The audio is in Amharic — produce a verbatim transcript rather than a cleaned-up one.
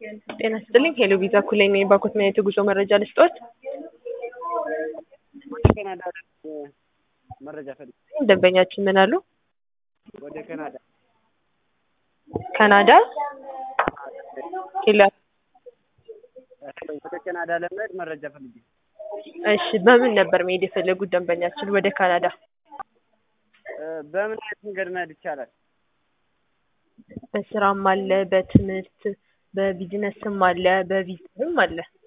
ጤና ይስጥልኝ ሄሎ ቪዛ ኩላይ ነኝ ባኮት ነው የጉዞ መረጃ ልስጥዎት? ወደ ካናዳ መረጃ ፈልጌ ደንበኛችን ምን አሉ? ወደ ካናዳ ካናዳ ኬላ ወደ ካናዳ ለመሄድ መረጃ ፈልጌ። እሺ በምን ነበር መሄድ የፈለጉት ደንበኛችን ወደ ካናዳ? በምን አይነት መንገድ መሄድ ይቻላል? በስራም አለ በትምህርት በቢዝነስም አለ በቪዛም አለ።